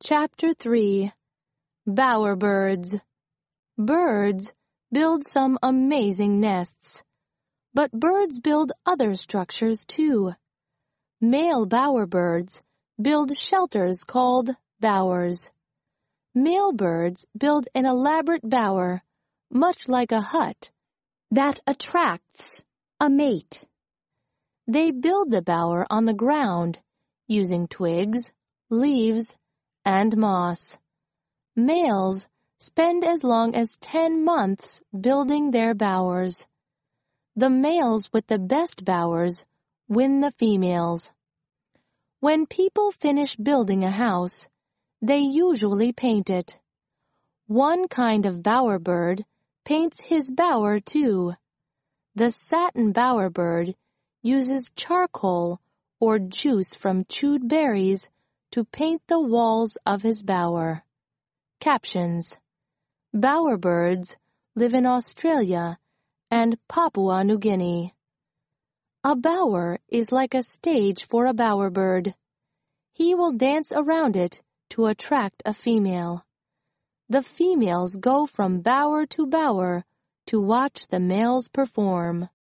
Chapter 3. Bowerbirds. Birds build some amazing nests. But birds build other structures too. Male bowerbirds build shelters called bowers. Male birds build an elaborate bower, much like a hut, that attracts a mate. They build the bower on the ground, using twigs, leaves, and moss. Males spend as long as 10 months building their bowers. The males with the best bowers win the females. When people finish building a house, they usually paint it. One kind of bowerbird paints his bower too. The satin bowerbird uses charcoal or juice from chewed berries to paint the walls of his bower. Captions: Bowerbirds live in Australia and Papua New Guinea. A bower is like a stage for a bowerbird. He will dance around it to attract a female. The females go from bower to bower to watch the males perform.